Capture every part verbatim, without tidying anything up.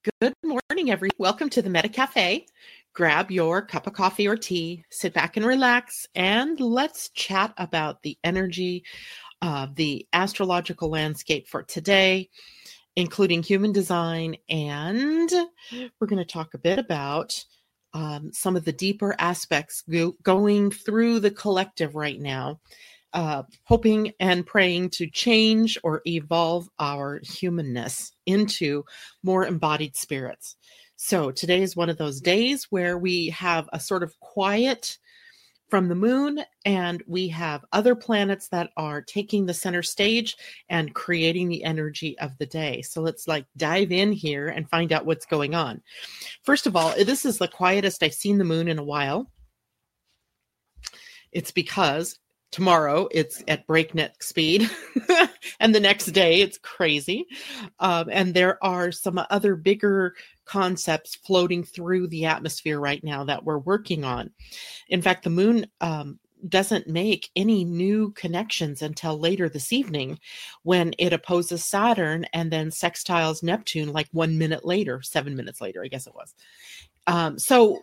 Good morning, everyone. Welcome to the Meta Cafe. Grab your cup of coffee or tea, sit back and relax, and let's chat about the energy of the astrological landscape for today, including human design. And we're going to talk a bit about um, some of the deeper aspects go- going through the collective right now. Uh, hoping and praying to change or evolve our humanness into more embodied spirits. So today is one of those days where we have a sort of quiet from the moon, and we have other planets that are taking the center stage and creating the energy of the day. So let's like dive in here and find out what's going on. First of all, this is the quietest I've seen the moon in a while. It's because tomorrow it's at breakneck speed and the next day it's crazy. Um, and there are some other bigger concepts floating through the atmosphere right now that we're working on. In fact, the moon um, doesn't make any new connections until later this evening when it opposes Saturn and then sextiles Neptune like one minute later, seven minutes later, I guess it was. Um, so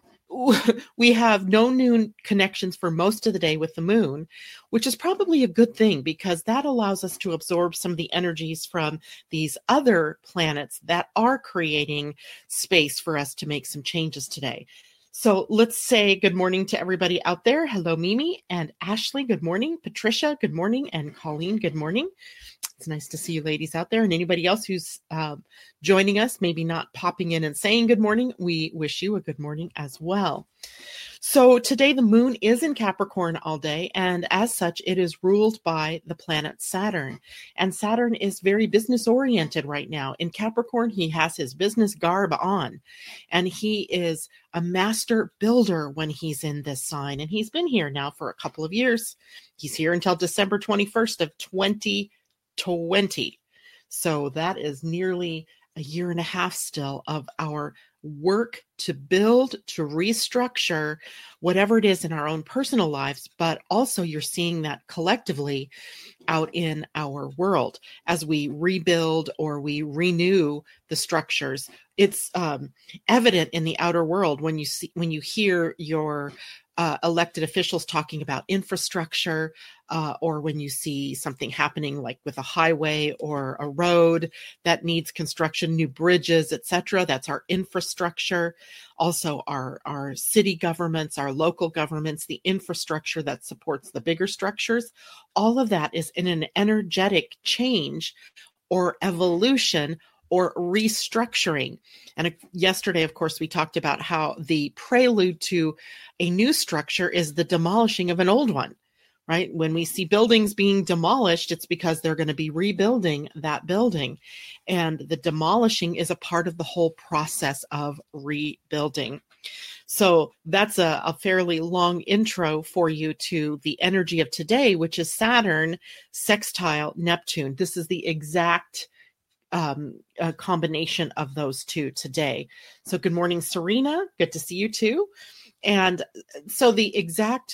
we have no new connections for most of the day with the moon, which is probably a good thing because that allows us to absorb some of the energies from these other planets that are creating space for us to make some changes today. So let's say good morning to everybody out there. Hello, Mimi and Ashley. Good morning. Patricia, good morning. And Colleen, good morning. It's nice to see you ladies out there, and anybody else who's uh, joining us, maybe not popping in and saying good morning, we wish you a good morning as well. So today the moon is in Capricorn all day, and as such, it is ruled by the planet Saturn. And Saturn is very business oriented right now. In Capricorn, he has his business garb on, and he is a master builder when he's in this sign. And he's been here now for a couple of years. He's here until December twenty-first of twenty twenty. So that is nearly a year and a half still of our work to build, to restructure whatever it is in our own personal lives, but also you're seeing that collectively out in our world as we rebuild or we renew the structures. It's um, evident in the outer world when you see, when you hear your Uh, elected officials talking about infrastructure, uh, or when you see something happening like with a highway or a road that needs construction, new bridges, et cetera. That's our infrastructure. Also our, our city governments, our local governments, the infrastructure that supports the bigger structures. All of that is in an energetic change or evolution or restructuring. And yesterday, of course, we talked about how the prelude to a new structure is the demolishing of an old one, right? When we see buildings being demolished, it's because they're going to be rebuilding that building. And the demolishing is a part of the whole process of rebuilding. So that's a, a fairly long intro for you to the energy of today, which is Saturn sextile Neptune. This is the exact Um, a combination of those two today. So good morning, Serena. Good to see you too. And so the exact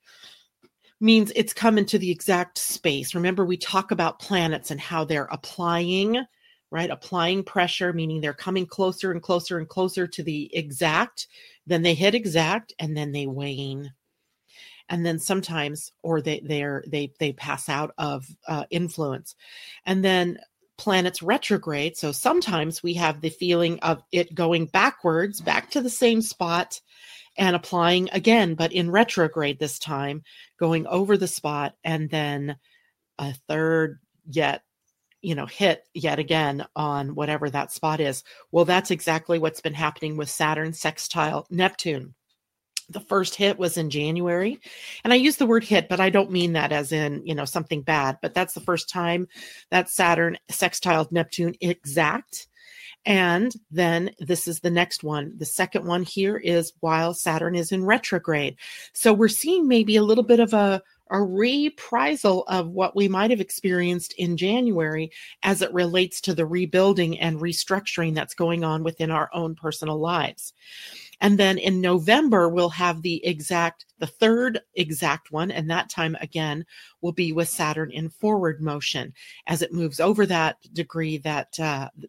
means it's come into the exact space. Remember, we talk about planets and how they're applying, right? Applying pressure, meaning they're coming closer and closer and closer to the exact. Then they hit exact and then they wane. And then sometimes, or they they're they they pass out of uh, influence. And then planets retrograde. So sometimes we have the feeling of it going backwards, back to the same spot and applying again, but in retrograde this time, going over the spot and then a third yet, you know, hit yet again on whatever that spot is. Well, that's exactly what's been happening with Saturn sextile Neptune. The first hit was in January, and I use the word hit, but I don't mean that as in, you know, something bad, but that's the first time that Saturn sextiled Neptune exact. And then this is the next one. The second one here is while Saturn is in retrograde. So we're seeing maybe a little bit of a, a reprisal of what we might have experienced in January as it relates to the rebuilding and restructuring that's going on within our own personal lives. And then in November, we'll have the exact, the third exact one. And that time again will be with Saturn in forward motion as it moves over that degree that uh, is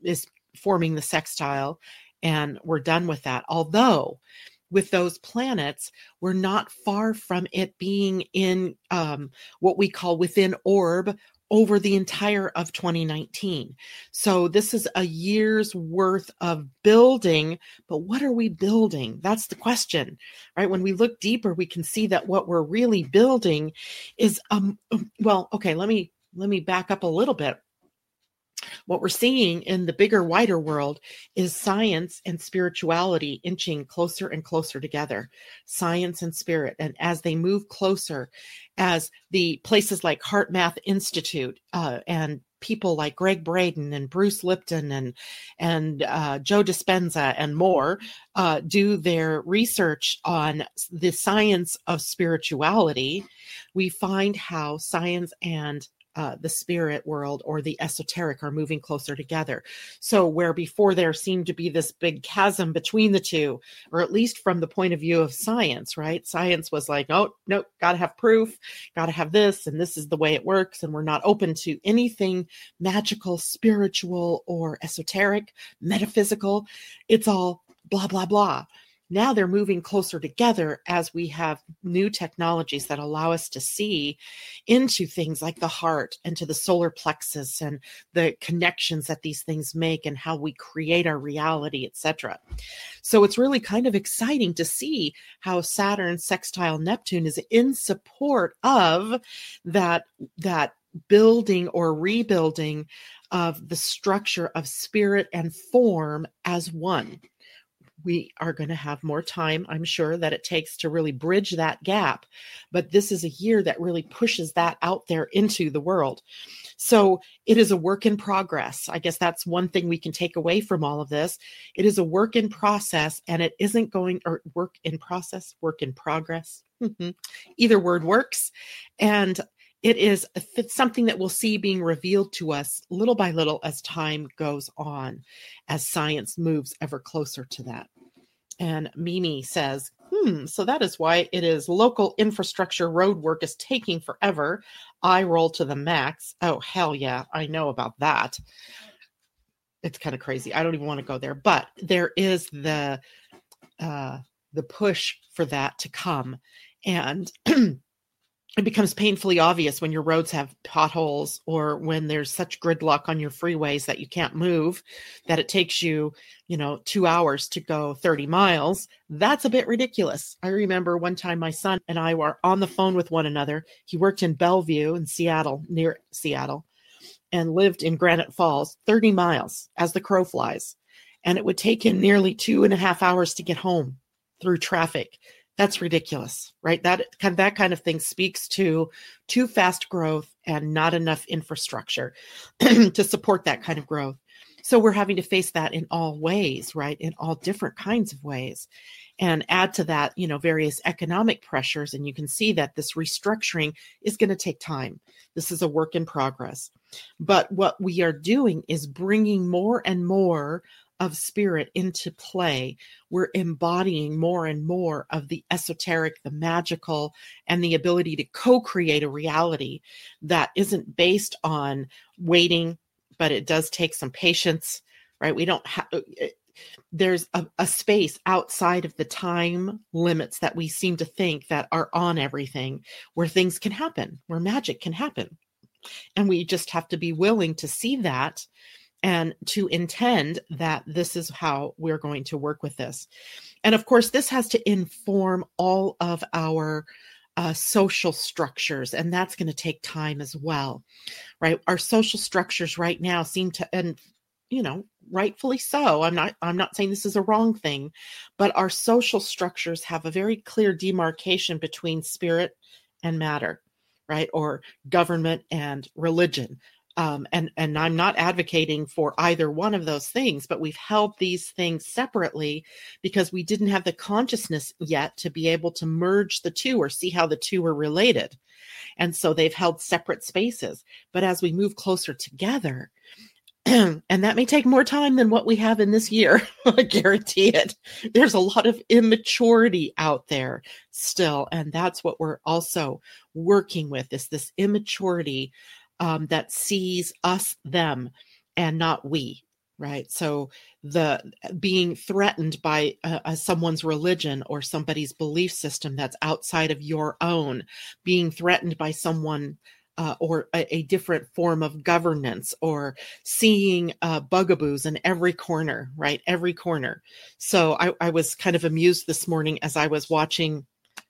forming the sextile, and we're done with that. Although with those planets, we're not far from it being in um, what we call within orb over the entire of twenty nineteen. So this is a year's worth of building, but what are we building? That's the question, right? When we look deeper, we can see that what we're really building is, um, well, okay, let me, let me back up a little bit. What we're seeing in the bigger, wider world is science and spirituality inching closer and closer together, science and spirit. And as they move closer, as the places like HeartMath Institute uh, and people like Greg Braden and Bruce Lipton and and uh, Joe Dispenza and more uh, do their research on the science of spirituality, we find how science and Uh, the spirit world or the esoteric are moving closer together. So where before there seemed to be this big chasm between the two, or at least from the point of view of science, right? Science was like, oh, no, got to have proof, got to have this, and this is the way it works. And we're not open to anything magical, spiritual, or esoteric, metaphysical. It's all blah, blah, blah. Now they're moving closer together as we have new technologies that allow us to see into things like the heart and to the solar plexus and the connections that these things make and how we create our reality, et cetera. So it's really kind of exciting to see how Saturn sextile Neptune is in support of that, that building or rebuilding of the structure of spirit and form as one. We are going to have more time, I'm sure, that it takes to really bridge that gap. But this is a year that really pushes that out there into the world. So it is a work in progress. I guess that's one thing we can take away from all of this. It is a work in process, and it isn't going, or work in process, work in progress. Either word works. And it is it's something that we'll see being revealed to us little by little as time goes on, as science moves ever closer to that. And Mimi says, hmm, so that is why it is local infrastructure road work is taking forever. I roll to the max. Oh, hell yeah. I know about that. It's kind of crazy. I don't even want to go there, but there is the, uh, the push for that to come. And it becomes painfully obvious when your roads have potholes or when there's such gridlock on your freeways that you can't move, that it takes you, you know, two hours to go thirty miles. That's a bit ridiculous. I remember one time my son and I were on the phone with one another. He worked in Bellevue in Seattle, near Seattle, and lived in Granite Falls, thirty miles as the crow flies. And it would take him nearly two and a half hours to get home through traffic. That's ridiculous, right? That that kind of thing speaks to too fast growth and not enough infrastructure to support that kind of growth. So we're having to face that in all ways, right? In all different kinds of ways. And add to that, you know, various economic pressures. And you can see that this restructuring is going to take time. This is a work in progress. But what we are doing is bringing more and more of spirit into play. We're embodying more and more of the esoteric, the magical, and the ability to co-create a reality that isn't based on waiting, but it does take some patience, right? We don't have, there's a, a space outside of the time limits that we seem to think that are on everything, where things can happen, where magic can happen. And we just have to be willing to see that and to intend that this is how we're going to work with this. And of course, this has to inform all of our uh, social structures, and that's going to take time as well, right? Our social structures right now seem to, and you know, rightfully so. I'm not, I'm not saying this is a wrong thing, but our social structures have a very clear demarcation between spirit and matter, right? Or government and religion. Um, and, and I'm not advocating for either one of those things, but we've held these things separately because we didn't have the consciousness yet to be able to merge the two or see how the two are related. And so they've held separate spaces. But as we move closer together, and that may take more time than what we have in this year, I guarantee it. There's a lot of immaturity out there still. And that's what we're also working with, is this immaturity Um, that sees us, them, and not we, right? So the being threatened by uh, uh, someone's religion or somebody's belief system that's outside of your own, being threatened by someone uh, or a, a different form of governance, or seeing uh, bugaboos in every corner, right? Every corner. So I, I was kind of amused this morning as I was watching.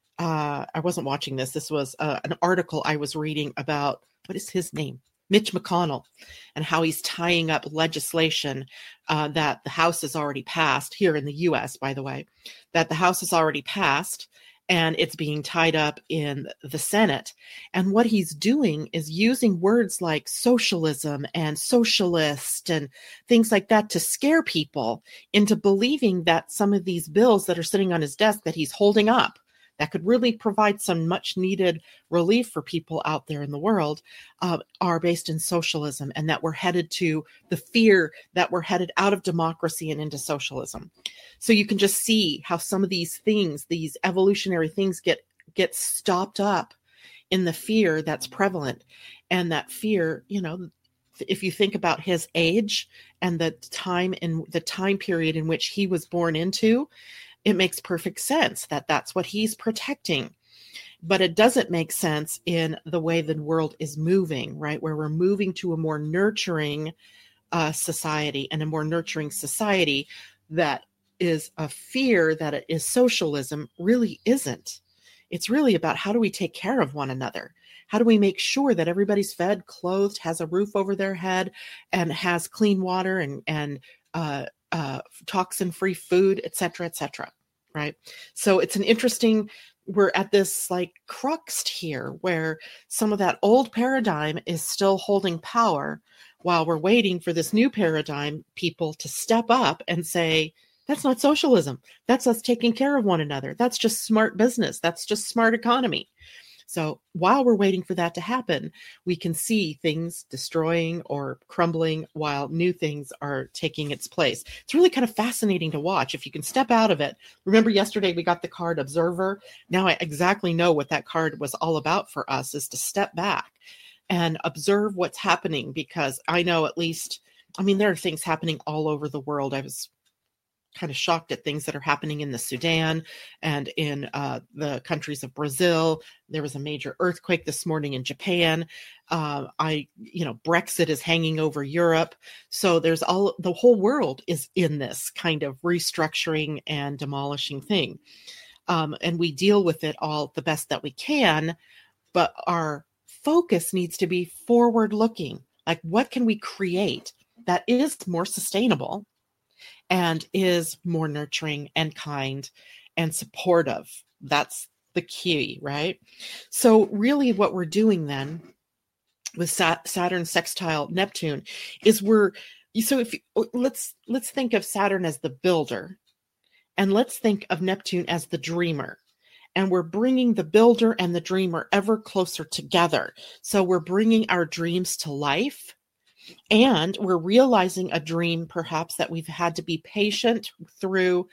Uh, I wasn't watching this. This was uh, an article I was reading about, what is his name? Mitch McConnell, and how he's tying up legislation uh, that the House has already passed here in the U S, by the way, that the House has already passed, and it's being tied up in the Senate. And what he's doing is using words like socialism and socialist and things like that to scare people into believing that some of these bills that are sitting on his desk that he's holding up, that could really provide some much needed relief for people out there in the world, uh, are based in socialism, and that we're headed to the fear that we're headed out of democracy and into socialism. So you can just see how some of these things, these evolutionary things, get get stopped up in the fear that's prevalent. And that fear, you know, if you think about his age and the time in the time period in which he was born into, it makes perfect sense that that's what he's protecting. But it doesn't make sense in the way the world is moving, right? Where we're moving to a more nurturing uh, society, and a more nurturing society that is a fear that it is socialism really isn't. It's really about, how do we take care of one another? How do we make sure that everybody's fed, clothed, has a roof over their head, and has clean water and, and, uh, uh, toxin-free food, et cetera, et cetera, right? So it's an interesting, we're at this like crux here where some of that old paradigm is still holding power, while we're waiting for this new paradigm people to step up and say, that's not socialism. That's us taking care of one another. That's just smart business. That's just smart economy. So while we're waiting for that to happen, we can see things destroying or crumbling while new things are taking its place. It's really kind of fascinating to watch if you can step out of it. Remember yesterday we got the card Observer? Now I exactly know what that card was all about for us, is to step back and observe what's happening, because I know at least, I mean, there are things happening all over the world. I was kind of shocked at things that are happening in the Sudan and in uh, the countries of Brazil. There was a major earthquake this morning in Japan. Uh, I, you know, Brexit is hanging over Europe. So there's all, the whole world is in this kind of restructuring and demolishing thing. Um, and we deal with it all the best that we can, but our focus needs to be forward looking. Like, what can we create that is more sustainable and is more nurturing and kind and supportive? That's the key, right? So really what we're doing then with Saturn sextile Neptune is we're, so if let's, let's think of Saturn as the builder, and let's think of Neptune as the dreamer. And we're bringing the builder and the dreamer ever closer together. So we're bringing our dreams to life. And we're realizing a dream, perhaps, that we've had to be patient through,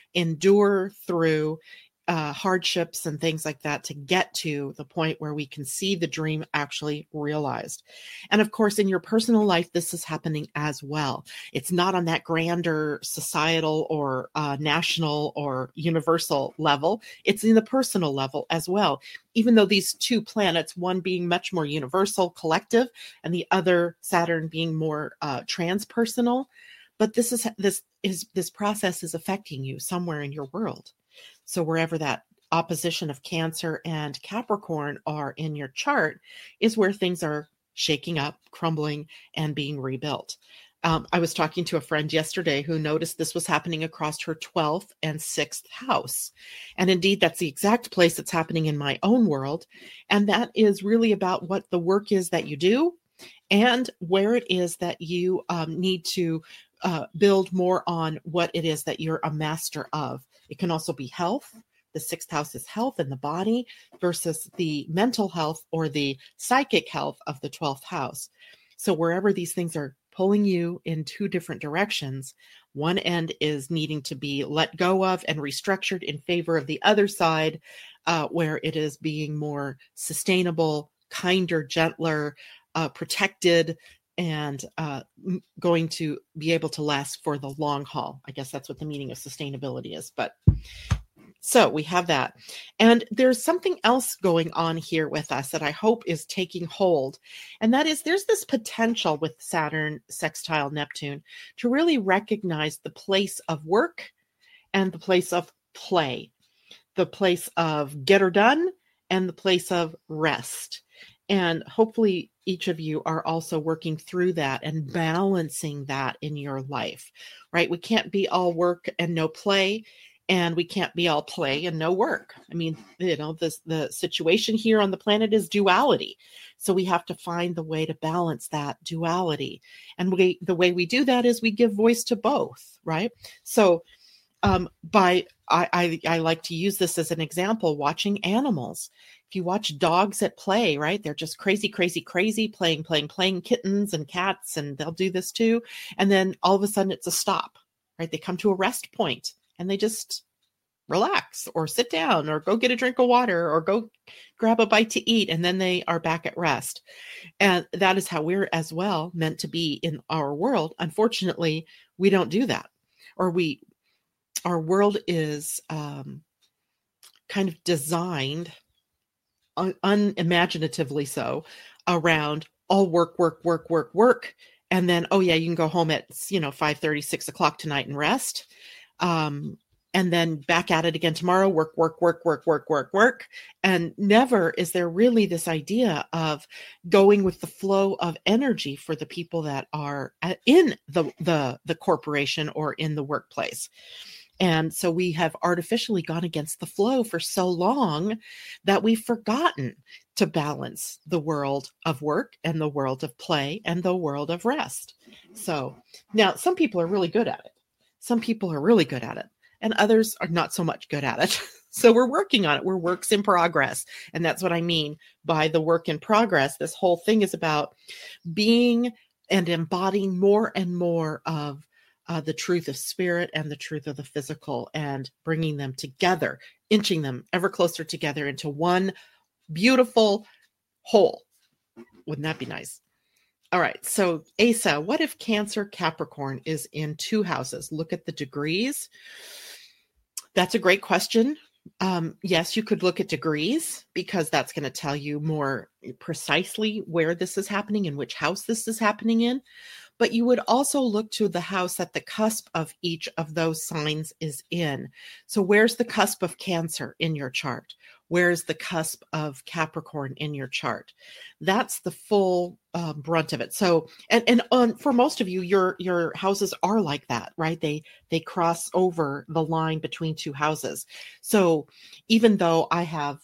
endure through uh, hardships and things like that to get to the point where we can see the dream actually realized. And of course, in your personal life, this is happening as well. It's not on that grander societal or uh, national or universal level. It's in the personal level as well. Even though these two planets, one being much more universal, collective, and the other, Saturn, being more uh, transpersonal, but this is this is this process is affecting you somewhere in your world. So wherever that opposition of Cancer and Capricorn are in your chart is where things are shaking up, crumbling, and being rebuilt. Um, I was talking to a friend yesterday who noticed this was happening across her twelfth and sixth house. And indeed, that's the exact place that's happening in my own world. And that is really about what the work is that you do and where it is that you um, need to uh, build more on what it is that you're a master of. It can also be health. The sixth house is health and the body versus the mental health or the psychic health of the twelfth house. So wherever these things are pulling you in two different directions, one end is needing to be let go of and restructured in favor of the other side, uh, where it is being more sustainable, kinder, gentler, uh, protected, and uh, going to be able to last for the long haul. I guess that's what the meaning of sustainability is. But so we have that. And there's something else going on here with us that I hope is taking hold. And that is there's this potential with Saturn sextile Neptune to really recognize the place of work and the place of play, the place of get her done and the place of rest. And hopefully each of you are also working through that and balancing that in your life, right? We can't be all work and no play. And we can't be all play and no work. I mean, you know, this, the situation here on the planet is duality. So we have to find the way to balance that duality. And we, the way we do that is we give voice to both, right? So um, by, I, I, I like to use this as an example, watching animals. If you watch dogs at play, right? They're just crazy, crazy, crazy, playing, playing, playing kittens and cats, and they'll do this too. And then all of a sudden it's a stop, right? They come to a rest point. And they just relax or sit down or go get a drink of water or go grab a bite to eat. And then they are back at rest. And that is how we're as well meant to be in our world. Unfortunately, we don't do that. Or we, our world is um, kind of designed un- unimaginatively so around all work, work, work, work, work. And then, oh yeah, you can go home at, you know, five thirty, six o'clock tonight and rest. Um, and then back at it again tomorrow, work, work, work, work, work, work, work. And never is there really this idea of going with the flow of energy for the people that are in the, the, the corporation or in the workplace. And so we have artificially gone against the flow for so long that we've forgotten to balance the world of work and the world of play and the world of rest. So now some people are really good at it. Some people are really good at it and others are not so much good at it. So we're working on it. We're works in progress. And that's what I mean by the work in progress. This whole thing is about being and embodying more and more of uh, the truth of spirit and the truth of the physical and bringing them together, inching them ever closer together into one beautiful whole. Wouldn't that be nice? All right. So Asa, what if Cancer Capricorn is in two houses? Look at the degrees. That's a great question. Um, yes, you could look at degrees because that's going to tell you more precisely where this is happening and which house this is happening in. But you would also look to the house at the cusp of each of those signs is in. So where's the cusp of Cancer in your chart? Where's the cusp of Capricorn in your chart? That's the full uh, brunt of it. So, and and on, for most of you, your your houses are like that, right? They they cross over the line between two houses. So even though I have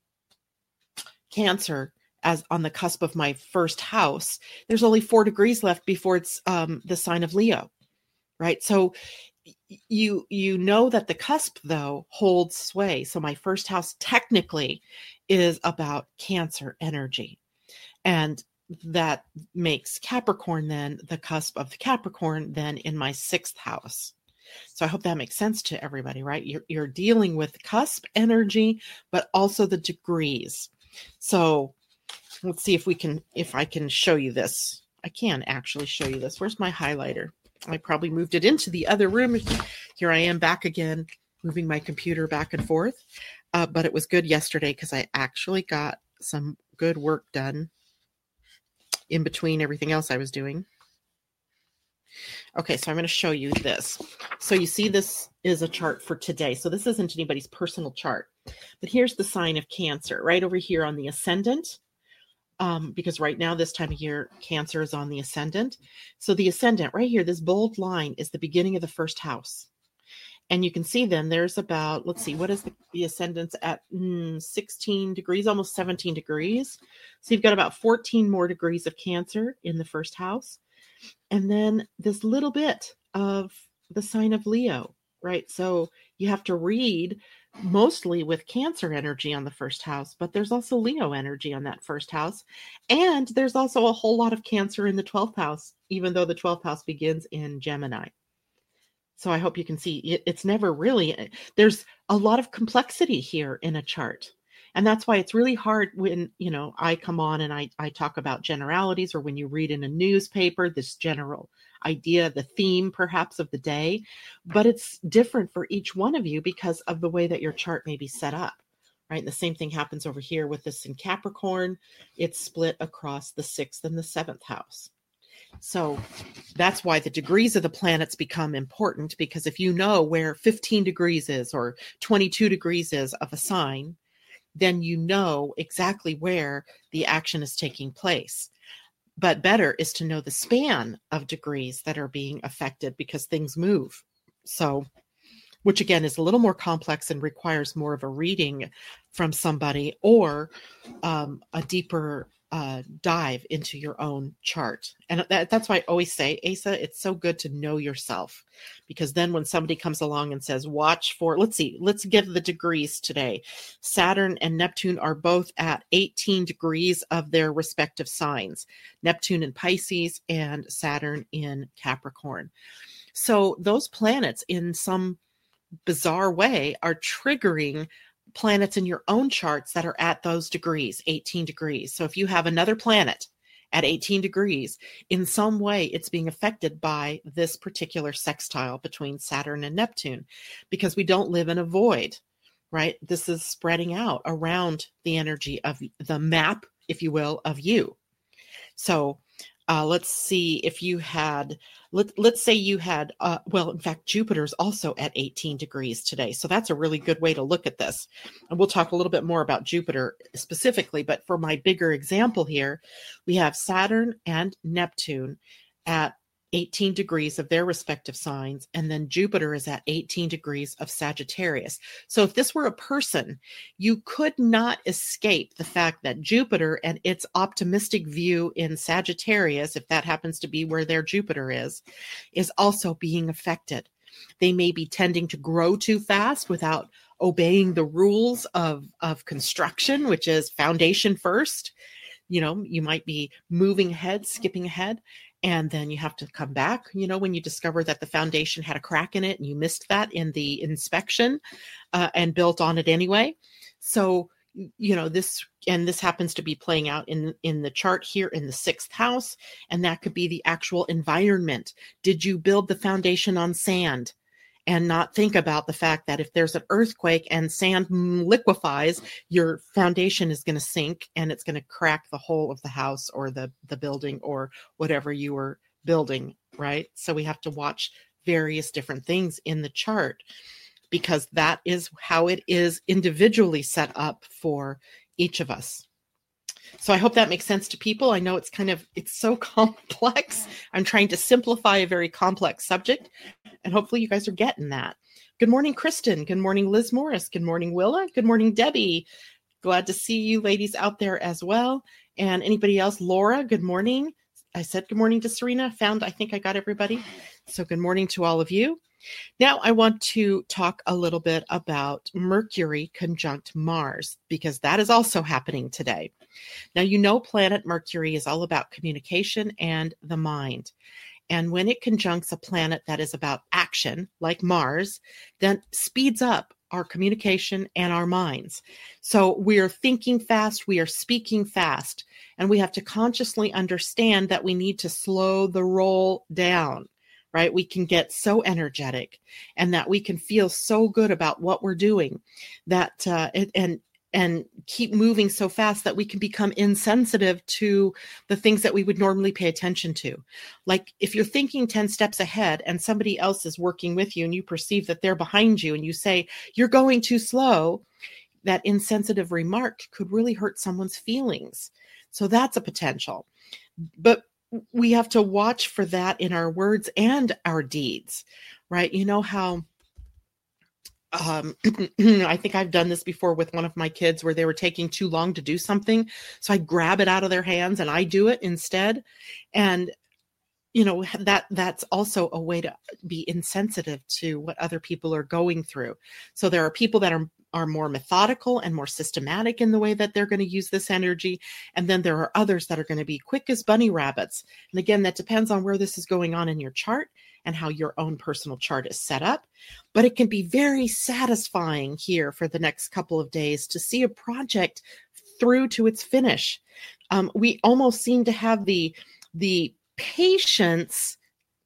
Cancer as on the cusp of my first house, there's only four degrees left before it's um, the sign of Leo, right? So you you know that the cusp though holds sway. So my first house technically is about Cancer energy, and that makes Capricorn then the cusp of the Capricorn then in my sixth house. So I hope that makes sense to everybody, right? You're you're dealing with cusp energy, but also the degrees. So let's see if we can if I can show you this. I can actually show you this. Where's my highlighter? I probably moved it into the other room. Here I am back again, moving my computer back and forth. Uh, but it was good yesterday because I actually got some good work done in between everything else I was doing. Okay, so I'm going to show you this. So you see this is a chart for today. So this isn't anybody's personal chart. But here's the sign of Cancer right over here on the ascendant. Um, because right now, this time of year, Cancer is on the ascendant. So the ascendant right here, this bold line is the beginning of the first house. And you can see then there's about, let's see, what is the, the ascendant's at mm, sixteen degrees, almost seventeen degrees. So you've got about fourteen more degrees of Cancer in the first house. And then this little bit of the sign of Leo, right? So you have to read mostly with Cancer energy on the first house, but there's also Leo energy on that first house. And there's also a whole lot of Cancer in the twelfth house, even though the twelfth house begins in Gemini. So I hope you can see it, it's never really, there's a lot of complexity here in a chart. And that's why it's really hard when, you know, I come on and I, I talk about generalities, or when you read in a newspaper, this general idea, the theme perhaps of the day, but it's different for each one of you because of the way that your chart may be set up, right? And the same thing happens over here with this in Capricorn. It's split across the sixth and the seventh house. So that's why the degrees of the planets become important, because if you know where fifteen degrees is or twenty-two degrees is of a sign, then you know exactly where the action is taking place. But better is to know the span of degrees that are being affected, because things move. So, which again is a little more complex and requires more of a reading from somebody, or um, a deeper uh, dive into your own chart. And that, that's why I always say, Asa, it's so good to know yourself, because then when somebody comes along and says, watch for, let's see, let's give the degrees today. Saturn and Neptune are both at eighteen degrees of their respective signs, Neptune in Pisces and Saturn in Capricorn. So those planets in some bizarre way are triggering planets in your own charts that are at those degrees, eighteen degrees. So if you have another planet at eighteen degrees, in some way it's being affected by this particular sextile between Saturn and Neptune, because we don't live in a void, right? This is spreading out around the energy of the map, if you will, of you. So Uh, let's see if you had, let, let's say you had, uh, well, in fact, Jupiter's also at eighteen degrees today. So that's a really good way to look at this. And we'll talk a little bit more about Jupiter specifically, but for my bigger example here, we have Saturn and Neptune at eighteen degrees of their respective signs, and then Jupiter is at eighteen degrees of Sagittarius. So if this were a person, you could not escape the fact that Jupiter and its optimistic view in Sagittarius, if that happens to be where their Jupiter is, is also being affected. They may be tending to grow too fast without obeying the rules of, of construction, which is foundation first. You know, you might be moving ahead, skipping ahead, and then you have to come back, you know, when you discover that the foundation had a crack in it and you missed that in the inspection uh, and built on it anyway. So, you know, this, and this happens to be playing out in, in the chart here in the sixth house, and that could be the actual environment. Did you build the foundation on sand and not think about the fact that if there's an earthquake and sand liquefies, your foundation is going to sink and it's going to crack the whole of the house or the, the building or whatever you were building, right? So we have to watch various different things in the chart, because that is how it is individually set up for each of us. So I hope that makes sense to people. I know it's kind of, it's so complex. I'm trying to simplify a very complex subject, and hopefully you guys are getting that. Good morning, Kristen. Good morning, Liz Morris. Good morning, Willa. Good morning, Debbie. Glad to see you ladies out there as well. And anybody else? Laura, good morning. I said good morning to Serena. Found, I think I got everybody. So good morning to all of you. Now I want to talk a little bit about Mercury conjunct Mars, because that is also happening today. Now, you know, planet Mercury is all about communication and the mind. And when it conjuncts a planet that is about action, like Mars, then speeds up our communication and our minds. So we are thinking fast, we are speaking fast, and we have to consciously understand that we need to slow the roll down. Right? We can get so energetic, and that we can feel so good about what we're doing, that uh, it, and and keep moving so fast that we can become insensitive to the things that we would normally pay attention to. Like if you're thinking ten steps ahead and somebody else is working with you and you perceive that they're behind you and you say, you're going too slow, that insensitive remark could really hurt someone's feelings. So that's a potential. But we have to watch for that in our words and our deeds, right? You know how, um, I think I've done this before with one of my kids where they were taking too long to do something. So I grab it out of their hands and I do it instead. And, you know, that that's also a way to be insensitive to what other people are going through. So there are people that are are more methodical and more systematic in the way that they're going to use this energy. And then there are others that are going to be quick as bunny rabbits. And again, that depends on where this is going on in your chart and how your own personal chart is set up. But it can be very satisfying here for the next couple of days to see a project through to its finish. Um, we almost seem to have the, the patience,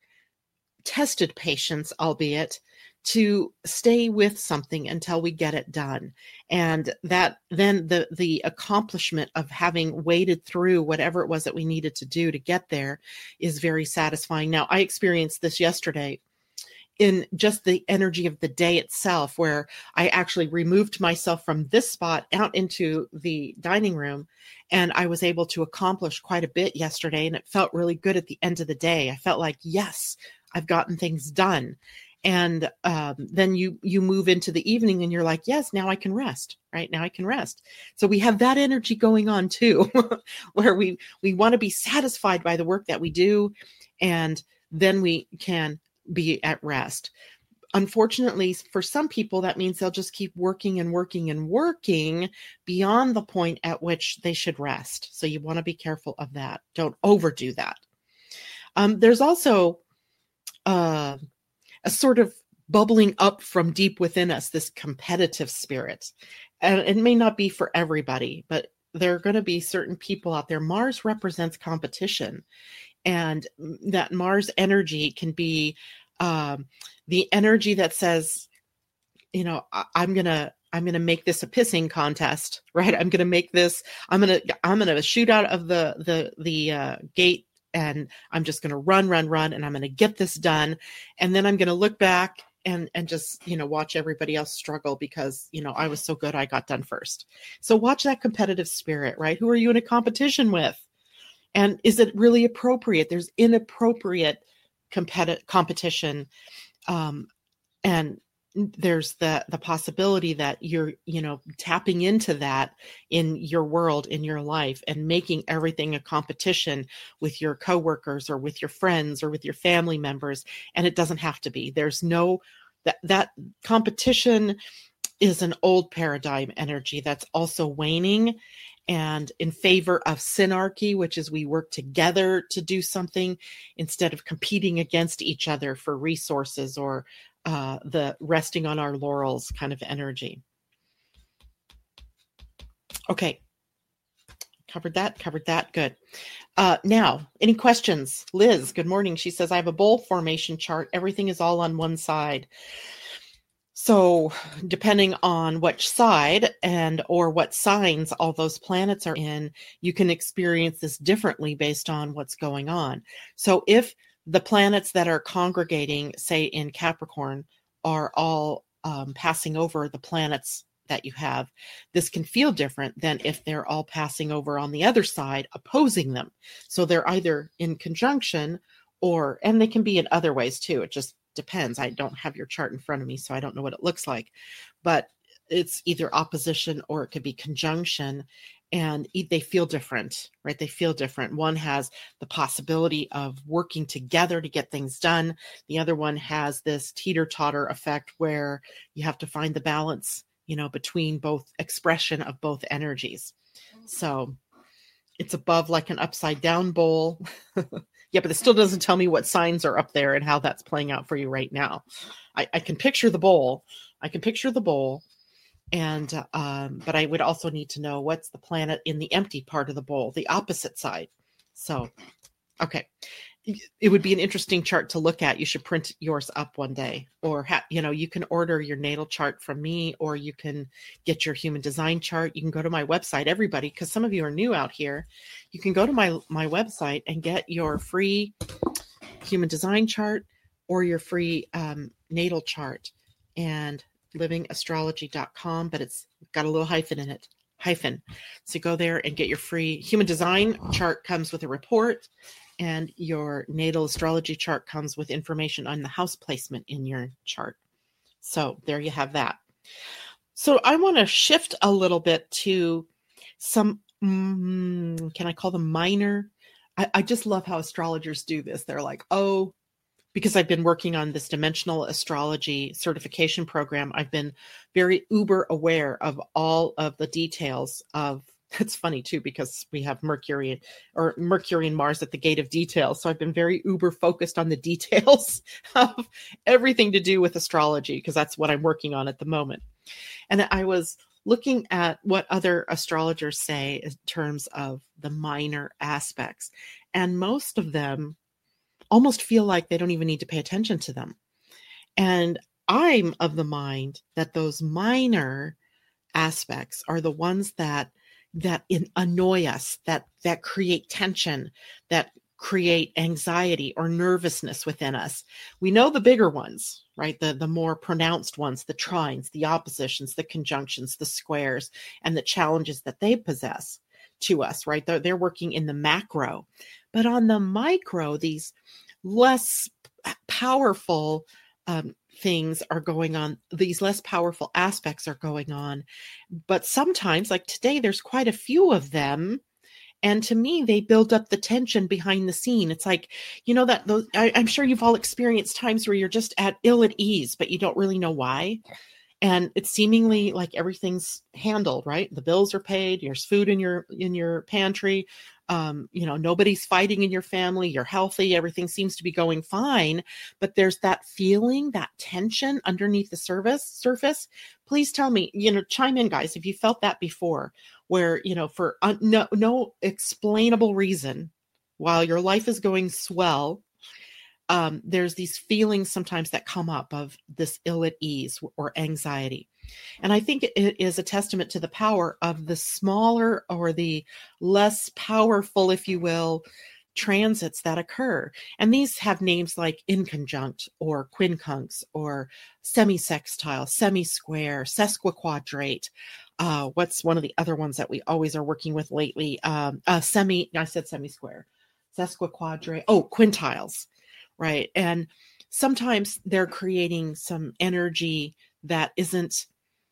tested patience, albeit, to stay with something until we get it done. And that then the, the accomplishment of having waded through whatever it was that we needed to do to get there is very satisfying. Now, I experienced this yesterday in just the energy of the day itself, where I actually removed myself from this spot out into the dining room, and I was able to accomplish quite a bit yesterday. And it felt really good at the end of the day. I felt like, yes, I've gotten things done. And um, then you you move into the evening and you're like, yes, now I can rest, right? Now I can rest. So we have that energy going on too, where we, we want to be satisfied by the work that we do, and then we can be at rest. Unfortunately, for some people, that means they'll just keep working and working and working beyond the point at which they should rest. So you want to be careful of that. Don't overdo that. Um, there's also uh, a sort of bubbling up from deep within us, this competitive spirit. And it may not be for everybody, but there are going to be certain people out there. Mars represents competition, and that Mars energy can be um, the energy that says, you know, I, I'm going to, I'm going to make this a pissing contest, right? I'm going to make this, I'm going to, I'm going to shoot out of the, the, the uh, gate, and I'm just going to run, run, run, and I'm going to get this done. And then I'm going to look back and, and just, you know, watch everybody else struggle because, you know, I was so good, I got done first. So watch that competitive spirit, right? Who are you in a competition with? And is it really appropriate? There's inappropriate competi- competition. Um, and there's the, the possibility that you're, you know, tapping into that in your world, in your life, and making everything a competition with your coworkers or with your friends or with your family members. And it doesn't have to be. There's no, that, that competition is an old paradigm energy that's also waning, and in favor of synarchy, which is we work together to do something instead of competing against each other for resources or Uh, the resting on our laurels kind of energy. Okay. Covered that, covered that. Good. Uh, now, any questions? Liz, good morning. She says, I have a bowl formation chart. Everything is all on one side. So depending on which side and or what signs all those planets are in, you can experience this differently based on what's going on. So if the planets that are congregating, say in Capricorn, are all um, passing over the planets that you have, this can feel different than if they're all passing over on the other side, opposing them. So they're either in conjunction or, and they can be in other ways too. It just depends. I don't have your chart in front of me, so I don't know what it looks like, but it's either opposition or it could be conjunction. And they feel different, right? They feel different. One has the possibility of working together to get things done. The other one has this teeter-totter effect where you have to find the balance, you know, between both expression of both energies. So it's above like an upside down bowl. Yeah, but it still doesn't tell me what signs are up there and how that's playing out for you right now. I, I can picture the bowl. I can picture the bowl. And, um, but I would also need to know what's the planet in the empty part of the bowl, the opposite side. So, okay. It would be an interesting chart to look at. You should print yours up one day, or, ha- you know, you can order your natal chart from me, or you can get your human design chart. You can go to my website, everybody, because some of you are new out here. You can go to my, my website and get your free human design chart or your free um, natal chart. And living astrology dot com, but it's got a little hyphen in it, hyphen. So go there and get your free human design chart. Comes with a report, and your natal astrology chart comes with information on the house placement in your chart. So there you have that. So I want to shift a little bit to some, mm, can I call them minor? I, I just love how astrologers do this. They're like, oh, because I've been working on this dimensional astrology certification program, I've been very uber aware of all of the details of It's funny too, because we have Mercury or Mercury and Mars at the gate of details. So I've been very uber focused on the details of everything to do with astrology, because that's what I'm working on at the moment. And I was looking at what other astrologers say in terms of the minor aspects. And most of them almost feel like they don't even need to pay attention to them. And I'm of the mind that those minor aspects are the ones that that in, annoy us, that that create tension, that create anxiety or nervousness within us. We know the bigger ones, right? The, the more pronounced ones, the trines, the oppositions, the conjunctions, the squares, and the challenges that they possess to us, right? They're, they're working in the macro. But on the micro, these less powerful um, things are going on. These less powerful aspects are going on. But sometimes, like today, there's quite a few of them. And to me, they build up the tension behind the scene. It's like, you know, that those, I, I'm sure you've all experienced times where you're just at ill at ease, but you don't really know why. And it's seemingly like everything's handled, right? The bills are paid. There's food in your in your pantry. Um, you know, nobody's fighting in your family. You're healthy. Everything seems to be going fine. But there's that feeling, that tension underneath the surface. Surface. Please tell me, you know, chime in, guys, if you felt that before, where, you know, for un- no no explainable reason, while your life is going swell, um, there's these feelings sometimes that come up of this ill at ease or anxiety. And I think it is a testament to the power of the smaller or the less powerful, if you will, transits that occur. And these have names like inconjunct or quincunx or semisextile, semi-square, sesquiquadrate. Uh, what's one of the other ones that we always are working with lately? Um, uh, semi, I said semi-square, sesquiquadrate. Oh, quintiles. Right. And sometimes they're creating some energy that isn't,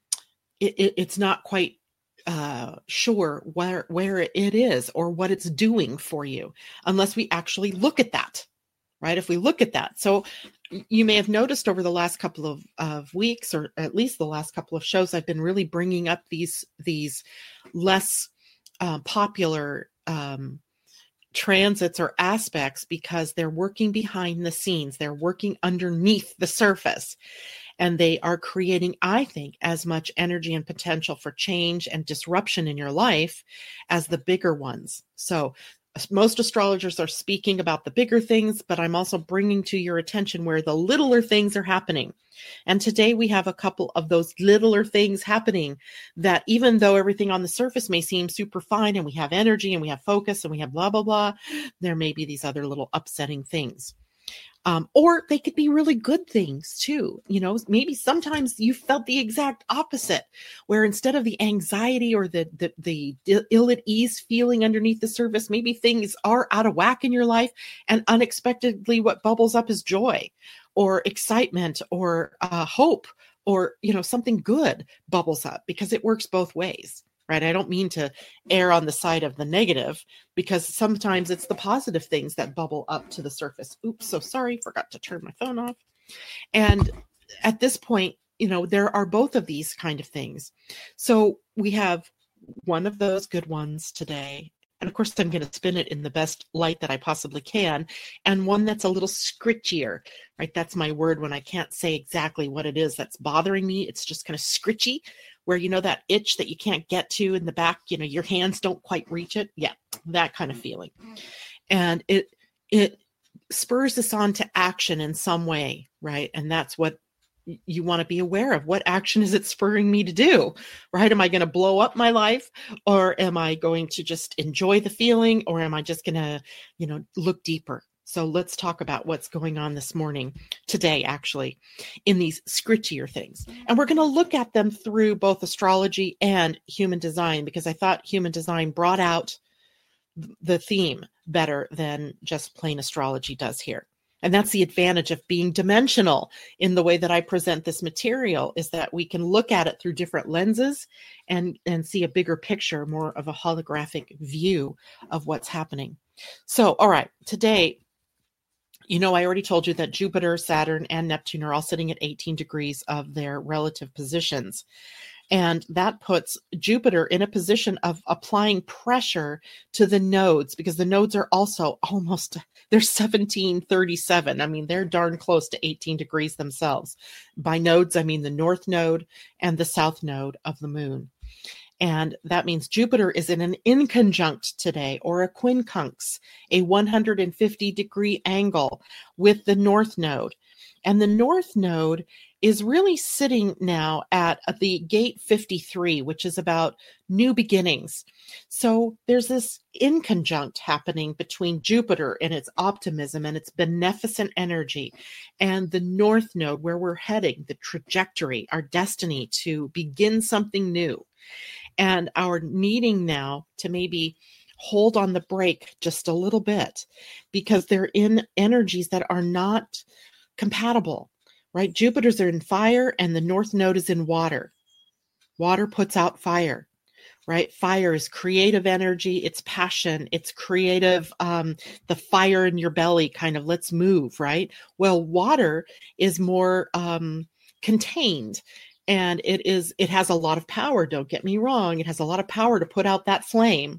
it, it, it's not quite uh, sure where, where it is or what it's doing for you, unless we actually look at that. Right. If we look at that. So you may have noticed over the last couple of, of weeks, or at least the last couple of shows, I've been really bringing up these, these less uh, popular um transits or aspects, because they're working behind the scenes. They're working underneath the surface, and they are creating, I think, as much energy and potential for change and disruption in your life as the bigger ones. So most astrologers are speaking about the bigger things, but I'm also bringing to your attention where the littler things are happening. And today we have a couple of those littler things happening that, even though everything on the surface may seem super fine and we have energy and we have focus and we have blah, blah, blah, there may be these other little upsetting things. Um, or they could be really good things too. You know, maybe sometimes you felt the exact opposite, where instead of the anxiety or the, the, the ill at ease feeling underneath the surface, maybe things are out of whack in your life, and unexpectedly what bubbles up is joy or excitement or uh, hope, or, you know, something good bubbles up, because it works both ways. Right. I don't mean to err on the side of the negative, because sometimes it's the positive things that bubble up to the surface. Oops, so sorry, forgot to turn my phone off. And at this point, you know, there are both of these kind of things. So we have one of those good ones today. And of course, I'm going to spin it in the best light that I possibly can. And one that's a little scritchier, right? That's my word when I can't say exactly what it is that's bothering me. It's just kind of scritchy, where, you know, that itch that you can't get to in the back, you know, your hands don't quite reach it. Yeah, that kind of feeling. And it, it spurs us on to action in some way, right? And that's what you want to be aware of. What action is it spurring me to do, right? Am I going to blow up my life, or am I going to just enjoy the feeling, or am I just going to, you know, look deeper? So let's talk about what's going on this morning, today, actually, in these scritchier things. And we're going to look at them through both astrology and human design, because I thought human design brought out the theme better than just plain astrology does here. And that's the advantage of being dimensional in the way that I present this material, is that we can look at it through different lenses and, and see a bigger picture, more of a holographic view of what's happening. So, all right, today, you know, I already told you that Jupiter, Saturn, and Neptune are all sitting at eighteen degrees of their relative positions. And that puts Jupiter in a position of applying pressure to the nodes, because the nodes are also almost, they're seventeen thirty-seven. I mean, they're darn close to eighteen degrees themselves. By nodes, I mean the north node and the south node of the moon. And that means Jupiter is in an inconjunct today, or a quincunx, a one hundred fifty degree angle with the north node. And the north node is really sitting now at the gate fifty-three, which is about new beginnings. So there's this inconjunct happening between Jupiter and its optimism and its beneficent energy, and the north node, where we're heading, the trajectory, our destiny to begin something new. And our needing now to maybe hold on the brake just a little bit, because they're in energies that are not compatible, right? Jupiter's are in fire and the north node is in water. Water puts out fire, right? Fire is creative energy, it's passion, it's creative, um, the fire in your belly kind of, let's move, right? Well, water is more um, contained. And it is, it has a lot of power. Don't get me wrong. It has a lot of power to put out that flame,